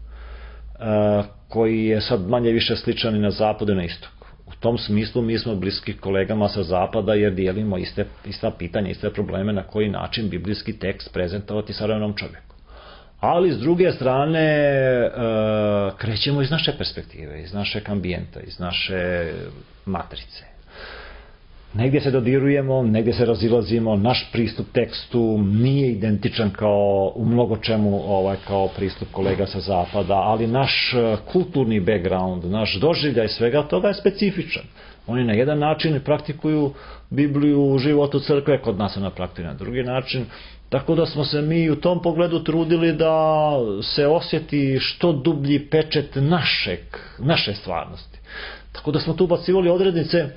koji je sad manje više sličan i na zapadu i na istoku. U tom smislu mi smo bliski kolegama sa zapada jer dijelimo iste, ista pitanja, iste probleme na koji način biblijski tekst prezentovati savremenom čovjeku. Ali s druge strane e, krećemo iz naše perspektive, iz našeg ambijenta, iz naše matrice. Negdje se dodirujemo, negdje se razilazimo, naš pristup tekstu nije identičan kao u mnogo čemu ovaj, kao pristup kolega sa zapada, ali naš kulturni background, naš doživljaj svega toga je specifičan. Oni na jedan način praktikuju Bibliju u životu crkve, kod nas se ona praktikuje na drugi način, tako da smo se mi u tom pogledu trudili da se osjeti što dublji pečet našeg, naše stvarnosti. Tako da smo tu bacivali odrednice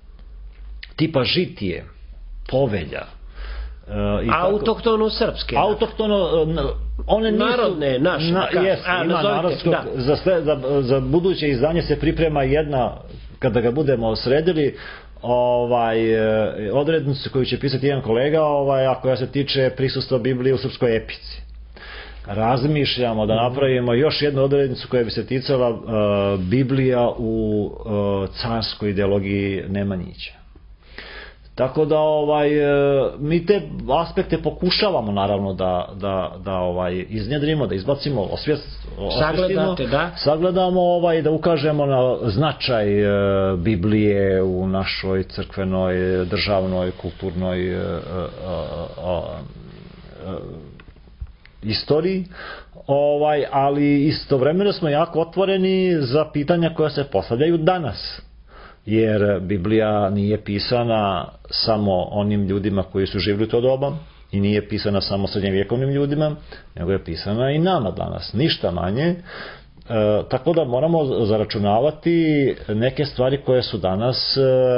tipa žitije, povelja. E, autohtono srpske. Autohtono, one nisu... Narodne, naše. Na, jes, A, ima narodskog, za, sve, za, za buduće izdanje se priprema jedna, kada ga budemo sredili, ovaj, odrednicu koju će pisati jedan kolega, ovaj, a koja se tiče prisustva Biblije u srpskoj epici. Razmišljamo da napravimo još jednu odrednicu koja bi se ticala uh, Biblija u uh, carskoj ideologiji Nemanjića. Tako da ovaj, mi te aspekte pokušavamo naravno da, da, da ovaj, iznjedrimo, da izbacimo, osvijest, osvijestimo, da? sagledamo, ovaj, da ukažemo na značaj Biblije u našoj crkvenoj, državnoj, kulturnoj a, a, a, a, istoriji, ovaj, ali istovremeno smo jako otvoreni za pitanja koja se postavljaju danas. Jer Biblija nije pisana samo onim ljudima koji su živjeli u to doba i nije pisana samo srednjevjekovnim ljudima, nego je pisana i nama danas, ništa manje. E, tako da moramo zaračunavati neke stvari koje su danas e,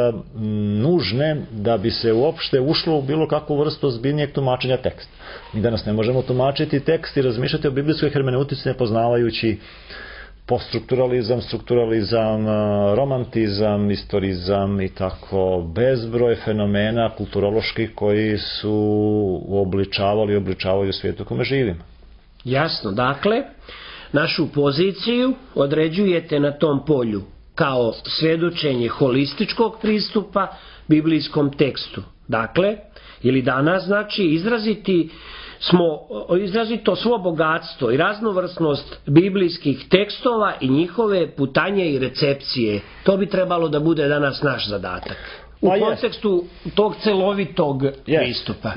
nužne da bi se uopšte ušlo u bilo kakvu vrstu ozbiljnijeg tumačenja teksta. Mi danas ne možemo tumačiti tekst i razmišljati o biblijskoj hermeneutici ne poznavajući poststrukturalizam, strukturalizam, romantizam, istorizam i tako bezbroj fenomena kulturoloških koji su obličavali i obličavaju svijetu u kome živimo. Jasno, dakle, našu poziciju određujete na tom polju kao svjedočenje holističkog pristupa biblijskom tekstu. Dakle, ili danas znači izraziti smo izrazito svo bogatstvo i raznovrsnost biblijskih tekstova i njihove putanje i recepcije. To bi trebalo da bude danas naš zadatak. U pa kontekstu jest. tog celovitog jest, pristupa. Jest.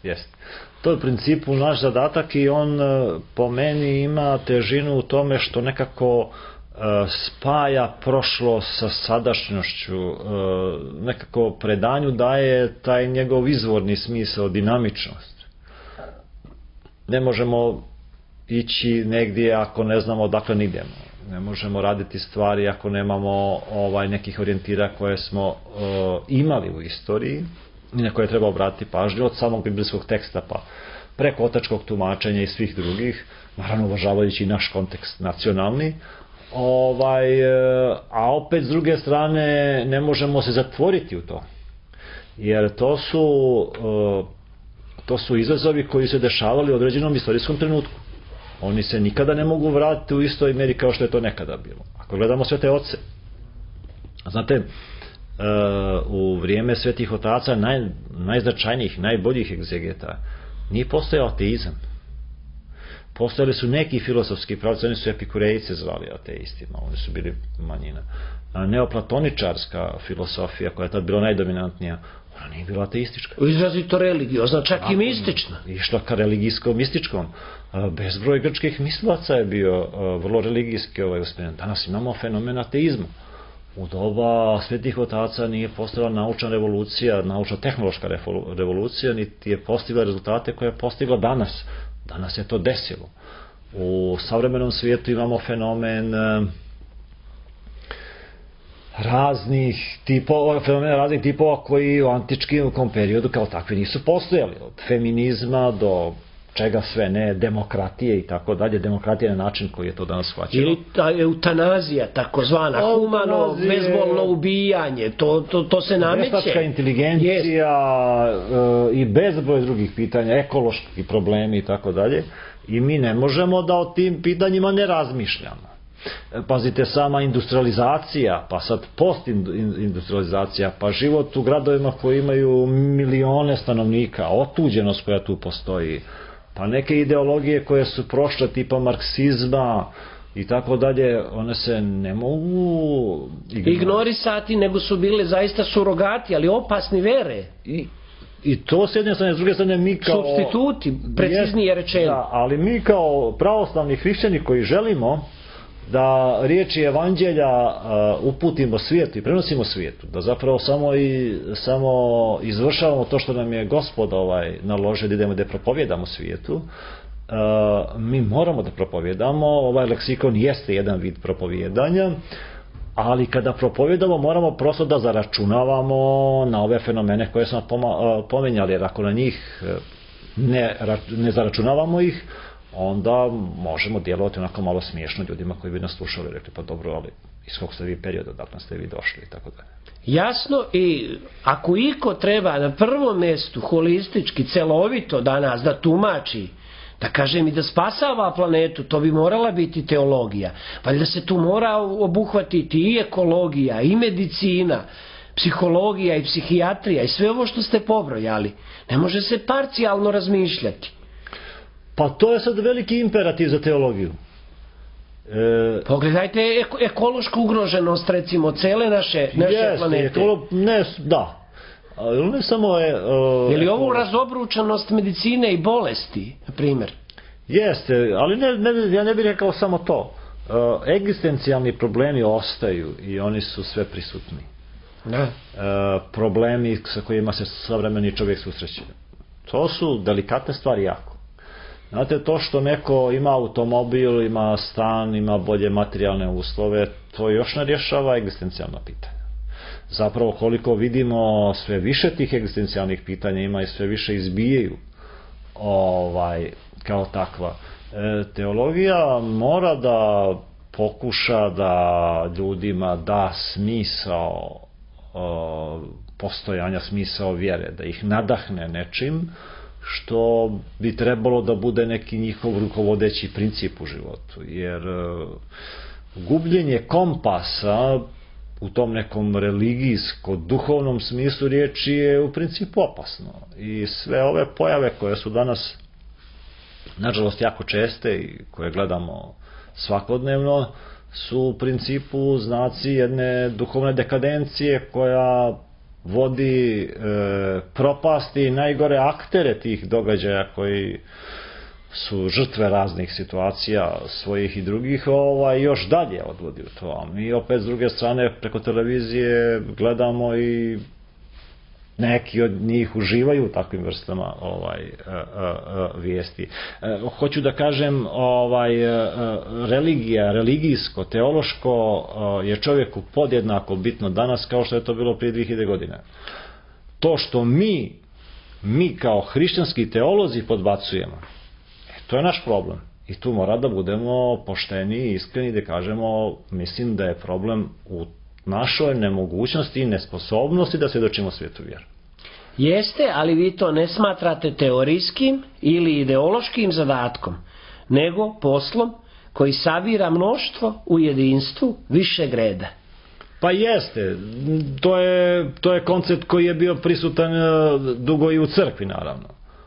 jest. To je u principu naš zadatak i on po meni ima težinu u tome što nekako spaja prošlost sa sadašnjošću, nekako predanju daje taj njegov izvorni smisao, dinamičnost. Ne možemo ići negdje ako ne znamo odakle ni idemo. Ne možemo raditi stvari ako nemamo ovaj nekih orijentira koje smo uh, imali u istoriji i na koje treba obratiti pažnju od samog biblijskog teksta pa preko otačkog tumačenja i svih drugih, naravno uvažavajući i naš kontekst nacionalni. Ovaj, a opet s druge strane ne možemo se zatvoriti u to. Jer to su uh, to su izazovi koji se dešavali u određenom istorijskom trenutku. Oni se nikada ne mogu vratiti u istoj meri kao što je to nekada bilo. Ako gledamo Svete oce, znate, u vrijeme Svetih otaca naj, najznačajnijih, najboljih egzegeta nije postojao ateizam. Postojali su neki filosofski pravci, oni su epikurejice zvali ateistima, oni su bili manjina. Neoplatoničarska filosofija koja je tad bila najdominantnija, ona nije bila ateistička. Izrazito religiozna, čak i mistična. Išla ka religijsko-mističkom. Bezbroj grčkih mislilaca je bio vrlo religijski ovaj usmjeren. Danas imamo fenomen ateizma. U doba Svetih otaca nije postojala naučna revolucija, naučno-tehnološka revolucija, niti je postigla rezultate koje je postigla danas. Danas je to desilo. U savremenom svijetu imamo fenomen raznih tipova, fenomena raznih tipova koji u antičkom periodu kao takvi nisu postojali. Od feminizma do čega sve ne, demokratije i tako dalje. Demokratija na način koji je to danas shvaćeno. Ili ta eutanazija, takozvana, humano, bezbolno ubijanje, to, to, to se nameće. Veštačka inteligencija e, i bezbroj drugih pitanja, ekološki problemi i tako dalje. I mi ne možemo da o tim pitanjima ne razmišljamo. Pazite, sama industrializacija, pa sad postindustrializacija, pa život u gradovima koji imaju milione stanovnika, otuđenost koja tu postoji, pa neke ideologije koje su prošle tipa marksizma i tako dalje, one se ne mogu ignorisati, nego su bile zaista surogati, ali opasni vere. I, i to s jedne strane, s druge strane mi kao... Supstituti, preciznije rečeno. Da, ali mi kao pravoslavni hrišćani koji želimo da riječi evanđelja uh, uputimo svijetu i prenosimo svijetu, da zapravo samo i samo izvršavamo to što nam je Gospod ovaj naložio da idemo da propovjedamo svijetu. Uh, mi moramo da propovjedamo, ovaj leksikon jeste jedan vid propovjedanja, ali kada propovjedamo moramo prosto da zaračunavamo na ove fenomene koje smo pomenjali, jer ako na njih ne, ne zaračunavamo ih, onda možemo djelovati onako malo smiješno ljudima koji bi nas slušali i rekli pa dobro, ali iz kog ste vi perioda, odakle ste vi došli i tako dalje. Jasno, i ako iko treba na prvom mjestu holistički, celovito danas da tumači, da kažem i da spasava planetu, to bi morala biti teologija. Valjda se tu mora obuhvatiti i ekologija, i medicina, psihologija i psihijatrija i sve ovo što ste pobrojali. Ne može se parcijalno razmišljati. Pa to je sad veliki imperativ za teologiju. E, Pogledajte eko, ekološku ugroženost, recimo, cele naše, naše jest, planete. Ekolo, ne, da. Ali ne samo je... Uh, je li ovu razobručenost medicine i bolesti, na primjer? Jeste, ali ne, ne, ja ne bih rekao samo to. Uh, egzistencijalni problemi ostaju i oni su sve prisutni. Da. Uh, problemi sa kojima se savremeni čovjek susreće. To su delikatne stvari jako. Znate, to što neko ima automobil, ima stan, ima bolje materijalne uslove, to još ne rješava egzistencijalna pitanja. Zapravo, koliko vidimo, sve više tih egzistencijalnih pitanja ima i sve više izbijaju ovaj, kao takva. E, teologija mora da pokuša da ljudima da smisao o, postojanja, smisao vjere, da ih nadahne nečim što bi trebalo da bude neki njihov rukovodeći princip u životu. Jer gubljenje kompasa u tom nekom religijsko-duhovnom smislu riječi je u principu opasno. I sve ove pojave koje su danas nažalost jako česte i koje gledamo svakodnevno su u principu znaci jedne duhovne dekadencije koja vodi e, propasti najgore aktere tih događaja koji su žrtve raznih situacija svojih i drugih, ovaj, još dalje odvodi u to. A mi opet s druge strane preko televizije gledamo i neki od njih uživaju u takvim vrstama ovaj, a, a, a, vijesti. E, hoću da kažem, ovaj, a, religija, religijsko, teološko a, je čovjeku podjednako bitno danas kao što je to bilo prije dvije hiljade godina. To što mi, mi kao hrišćanski teolozi podbacujemo, e, to je naš problem. I tu mora da budemo pošteni i iskreni da kažemo, mislim da je problem u našoj nemogućnosti i nesposobnosti da svjedočimo svijetu vjeru. Jeste, ali vi to ne smatrate teorijskim ili ideološkim zadatkom, nego poslom koji sabira mnoštvo u jedinstvu višeg reda. Pa jeste, to je, to je koncept koji je bio prisutan dugo i u crkvi, naravno.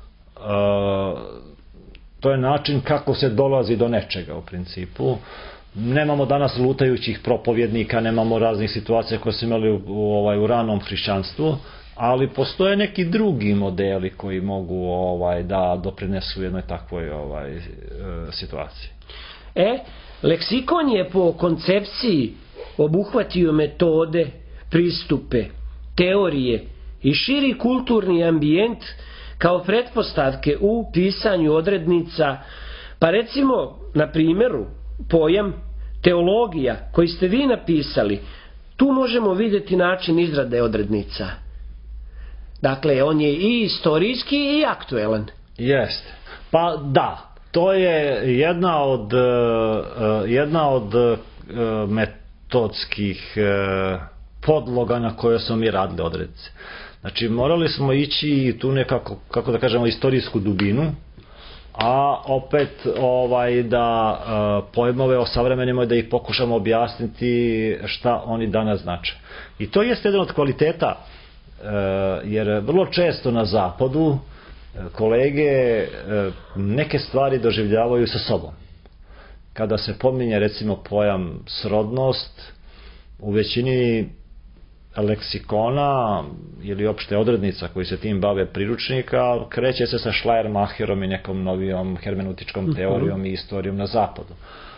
E, to je način kako se dolazi do nečega u principu. Nemamo danas lutajućih propovjednika, nemamo raznih situacija koje su imali u, u, ovaj, u ranom hrišćanstvu, ali postoje neki drugi modeli koji mogu ovaj, da doprinesu jednoj takvoj ovaj, e, situaciji. E, leksikon je po koncepciji obuhvatio metode, pristupe, teorije i širi kulturni ambijent kao pretpostavke u pisanju odrednica. Pa recimo, na primjeru, pojam teologija koji ste vi napisali, tu možemo vidjeti način izrade odrednica. Dakle, on je i istorijski i aktuelan. Jeste. Pa da, to je jedna od, jedna od metodskih podloga na koje smo mi radili odrednice. Znači, morali smo ići tu nekako, kako da kažemo, istorijsku dubinu, a opet ovaj, da uh, pojmove osavremenimo, da ih pokušamo objasniti šta oni danas znače. I to jeste jedan od kvaliteta, uh, jer vrlo često na zapadu uh, kolege uh, neke stvari doživljavaju sa sobom. Kada se pominje recimo pojam srodnost, u većini leksikona ili opšte odrednica koji se tim bave priručnika, kreće se sa Schleiermacherom i nekom novijom hermeneutičkom teorijom i istorijom na zapadu.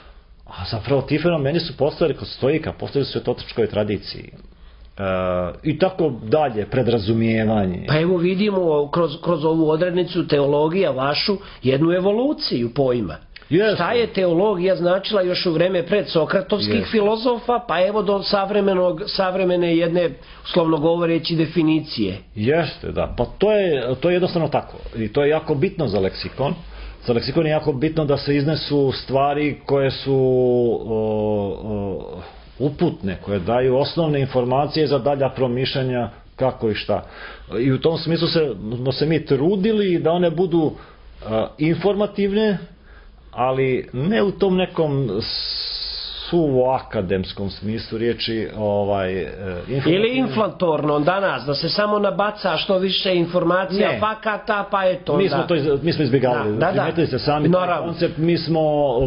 A zapravo ti fenomeni su postojali kod stoika, postojali su u svetotičkoj tradiciji. E, I tako dalje, predrazumijevanje. Pa evo vidimo kroz, kroz ovu odrednicu teologija vašu jednu evoluciju pojma. Yes. Šta je teologija značila još u vreme predsokratovskih yes. filozofa, pa evo do savremenog, savremene jedne, uslovno govoreći, definicije. Jeste, da. Pa to je, to je jednostavno tako. I to je jako bitno za leksikon. Za leksikon je jako bitno da se iznesu stvari koje su o, o, uputne, koje daju osnovne informacije za dalja promišljanja kako i šta. I u tom smislu se, se mi trudili da one budu a, informativne, ali ne u tom nekom suvo akademskom smislu riječi, ovaj, ili inflatorno danas, da se samo nabaca što više informacija, ne. fakata, pa je to. Mi smo, to, mi smo izbjegavali, da, da, primetili ste sami taj koncept, mi smo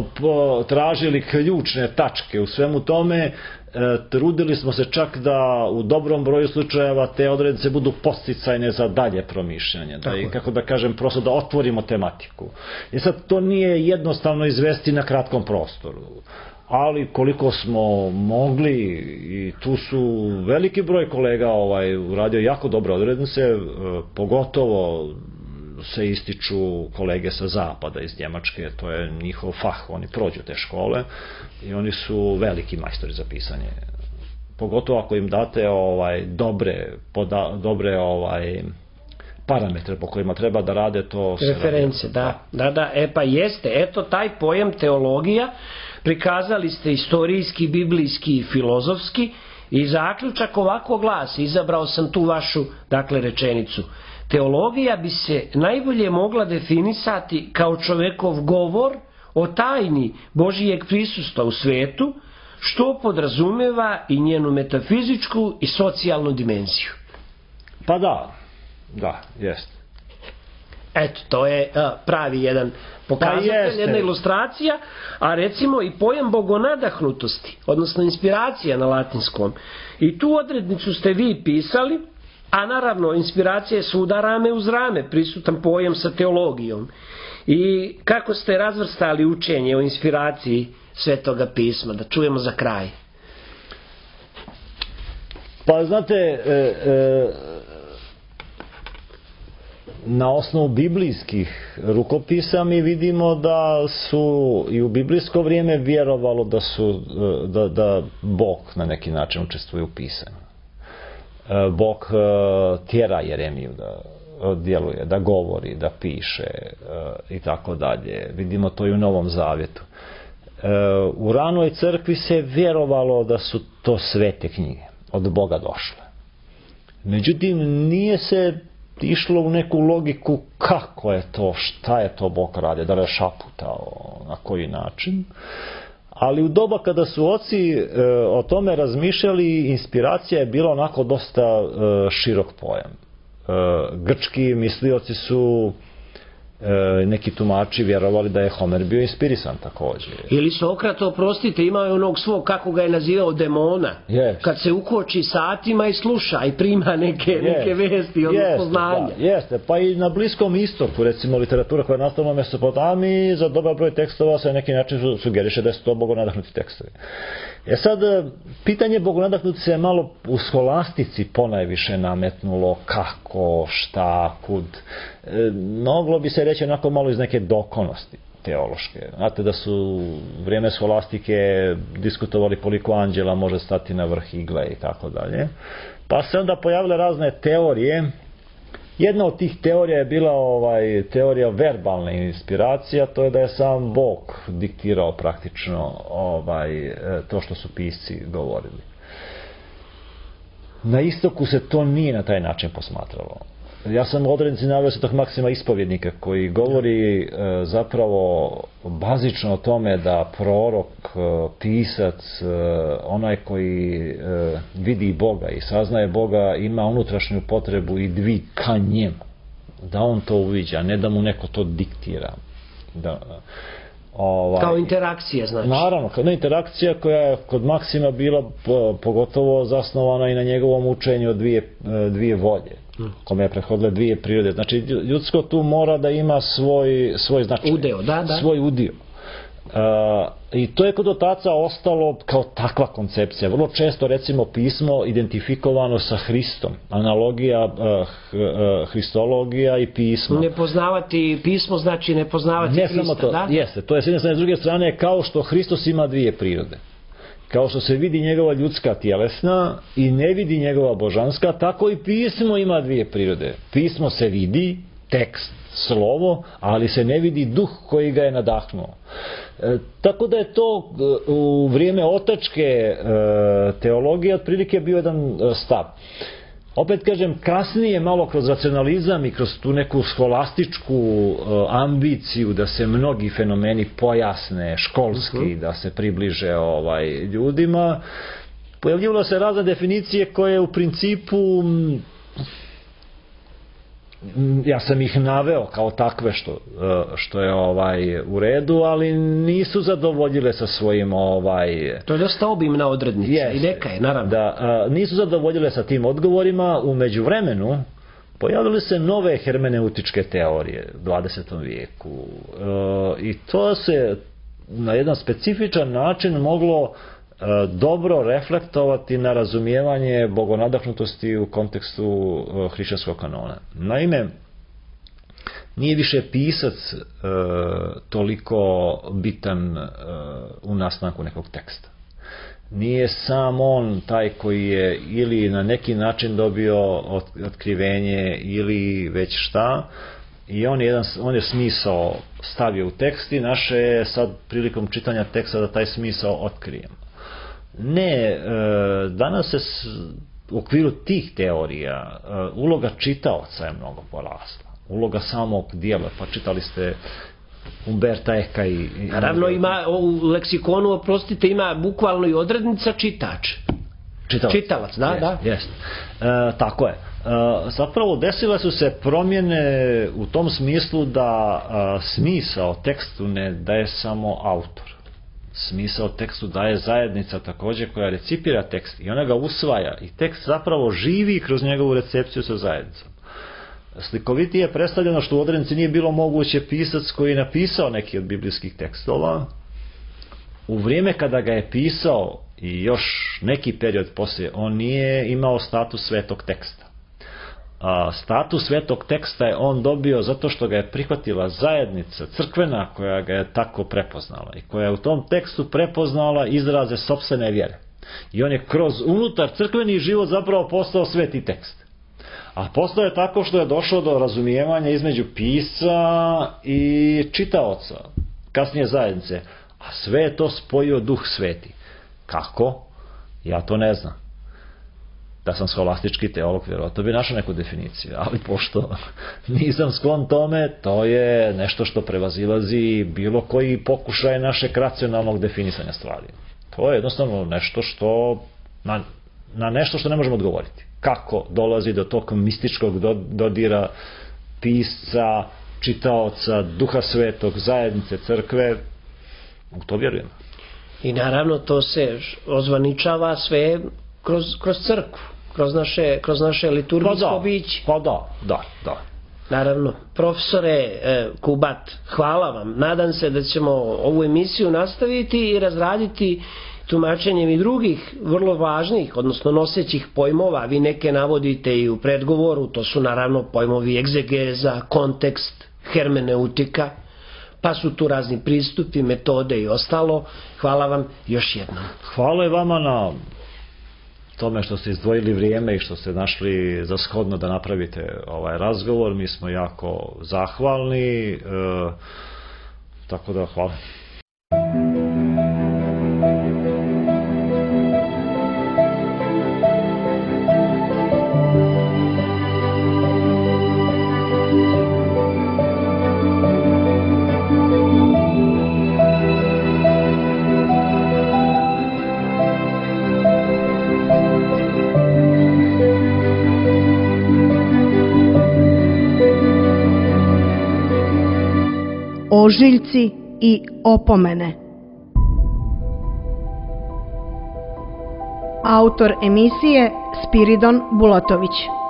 tražili ključne tačke u svemu tome, trudili smo se čak da u dobrom broju slučajeva te odrednice budu podsticajne za dalje promišljanje, da i, kako da kažem, prosto da otvorimo tematiku. I sad to nije jednostavno izvesti na kratkom prostoru, ali koliko smo mogli, i tu su veliki broj kolega ovaj, uradio jako dobre odrednice, pogotovo se ističu kolege sa zapada iz Njemačke, to je njihov fah, oni prođu te škole i oni su veliki majstori za pisanje. Pogotovo ako im date ovaj, dobre, poda, dobre ovaj, parametre po kojima treba da rade to. Reference, da, da, da, e pa jeste, eto taj pojam teologija, prikazali ste istorijski, biblijski i filozofski, i zaključak ovako glasi, izabrao sam tu vašu, dakle, rečenicu. Teologija bi se najbolje mogla definisati kao čovekov govor o tajni Božijeg prisustva u svetu, što podrazumeva i njenu metafizičku i socijalnu dimenziju. Pa da, da, jeste. Eto, to je a, pravi jedan pokazatelj, jedna ilustracija, a recimo i pojam bogonadahnutosti, odnosno inspiracija na latinskom. I tu odrednicu ste vi pisali, A naravno, inspiracija je svuda rame uz rame, prisutan pojam sa teologijom. I kako ste razvrstali učenje o inspiraciji Svetoga pisma, da čujemo za kraj? Pa znate, e, e, na osnovu biblijskih rukopisa mi vidimo da su i u biblijsko vrijeme vjerovalo da su da, da Bog na neki način učestvuje u pisanju. Bog tjera Jeremiju da djeluje, da govori, da piše i tako dalje. Vidimo to i u Novom Zavjetu. U ranoj crkvi se vjerovalo da su to svete knjige od Boga došle. Međutim, nije se išlo u neku logiku kako je to, šta je to Bog radio, da li je šaputao, na koji način. Ali u doba kada su oci e, o tome razmišljali, inspiracija je bila onako dosta e, širok pojam. E, grčki mislioci su e, neki tumači vjerovali da je Homer bio inspirisan također. Ili Sokrat, oprostite, imao je onog svog, kako ga je nazivao, demona. Yes. Kad se ukoči satima i sluša i prima neke, Yes. neke vesti, odnosno Jeste, znanja. da, jeste, pa i na Bliskom istoku, recimo literatura koja je nastala u Mesopotamiji, za dobar broj tekstova se na neki način sugeriše da su to bogonadahnuti tekstovi. E sad, pitanje bogonadahnuti se je malo u scholastici ponajviše nametnulo kako, šta, kud. E, moglo bi se reći onako malo iz neke dokonosti teološke. Znate da su u vrijeme scholastike diskutovali koliko anđela može stati na vrh igle i tako dalje. Pa se onda pojavile razne teorije. Jedna od tih teorija je bila ovaj, teorija verbalne inspiracije, to je da je sam Bog diktirao praktično ovaj, to što su pisci govorili. Na istoku se to nije na taj način posmatralo. Ja sam u odrednici naveo Svetog Maksima Ispovjednika koji govori e, zapravo bazično o tome da prorok, e, pisac, e, onaj koji e, vidi Boga i saznaje Boga ima unutrašnju potrebu i dvi ka njemu. Da on to uviđa, ne da mu neko to diktira. Da, ovaj, Kao interakcija, znači. Naravno, kao interakcija koja je kod Maksima bila po, pogotovo zasnovana i na njegovom učenju od dvije, dvije volje, kome je prethodile dvije prirode. Znači, ljudsko tu mora da ima svoj, svoj značaj. Udeo, da, da. Svoj udio. Uh, I to je kod otaca ostalo kao takva koncepcija. Vrlo često, recimo, pismo identifikovano sa Hristom. Analogija, uh, uh, hristologija i pismo. Ne poznavati pismo znači ne poznavati ne Hrista, samo to, da? Jeste, to je s jedne strane, s druge strane, kao što Hristos ima dvije prirode. Kao što se vidi njegova ljudska tjelesna i ne vidi njegova božanska, tako i pismo ima dvije prirode. Pismo se vidi, tekst, slovo, ali se ne vidi duh koji ga je nadahnuo. E, tako da je to e, u vrijeme otačke e, teologije otprilike bio jedan e, stav. Opet kažem, kasnije malo kroz racionalizam i kroz tu neku scholastičku e, ambiciju da se mnogi fenomeni pojasne školski, uh-huh. da se približe ovaj, ljudima, pojavljivalo se razne definicije koje u principu ja sam ih naveo kao takve što, što je ovaj u redu, ali nisu zadovoljile sa svojim ovaj... To je dosta obimna odrednica yes, i neka je, naravno. Da, nisu zadovoljile sa tim odgovorima. U međuvremenu pojavile se nove hermeneutičke teorije u dvadesetom vijeku i to se na jedan specifičan način moglo dobro reflektovati na razumijevanje bogonadahnutosti u kontekstu hrišćanskog kanona. Naime, nije više pisac e, toliko bitan e, u nastanku nekog teksta. Nije sam on taj koji je ili na neki način dobio otkrivenje ili već šta, i on je, jedan, on je smisao stavio u tekst i naše je sad prilikom čitanja teksta da taj smisao otkrijemo. Ne, danas se u okviru tih teorija uloga čitaoca je mnogo porasla. Uloga samog dijela, pa čitali ste Umberta Eka i... Naravno ima, u leksikonu, oprostite, ima bukvalno i odrednica čitač. Čitalac. Čitalac, da, jest, da. Jest. E, tako je. E, zapravo desile su se promjene u tom smislu da a, smisao tekstu ne daje samo autor. Smisao tekstu daje zajednica također koja recipira tekst i ona ga usvaja i tekst zapravo živi kroz njegovu recepciju sa zajednicom. Slikovitije je predstavljeno što u Odrenici nije bilo moguće pisac koji je napisao neki od biblijskih tekstova. U vrijeme kada ga je pisao i još neki period poslije, on nije imao status svetog teksta. A status svetog teksta je on dobio zato što ga je prihvatila zajednica crkvena koja ga je tako prepoznala i koja je u tom tekstu prepoznala izraze sopstvene vjere. I on je kroz unutar crkveni život zapravo postao sveti tekst. A postao je tako što je došlo do razumijevanja između pisca i čitaoca, kasnije zajednice. A sve je to spojio Duh Sveti. Kako? Ja to ne znam. Da sam scholastički teolog, vjerojatno bi našao neku definiciju, ali pošto nisam sklon tome, to je nešto što prevazilazi bilo koji pokušaj našeg racionalnog definisanja stvari. To je jednostavno nešto što, na, na nešto što ne možemo odgovoriti. Kako dolazi do tog mističkog dodira pisca, čitaoca, Duha Svetog, zajednice, crkve, u to vjerujem. I naravno to se ozvaničava sve kroz, kroz crkvu, kroz naše, kroz naše liturgijsko pa da, biće. Pa da, da, da. Naravno, profesore e, Kubat, hvala vam. Nadam se da ćemo ovu emisiju nastaviti i razraditi tumačenjem i drugih vrlo važnih, odnosno nosećih pojmova. Vi neke navodite i u predgovoru, to su naravno pojmovi egzegeza, kontekst, hermeneutika, pa su tu razni pristupi, metode i ostalo. Hvala vam još jednom. Hvala i vama na tome što ste izdvojili vrijeme i što ste našli za shodno da napravite ovaj razgovor. Mi smo jako zahvalni, e, tako da hvala. Ožiljci i opomene. Autor emisije Spiridon Bulatović.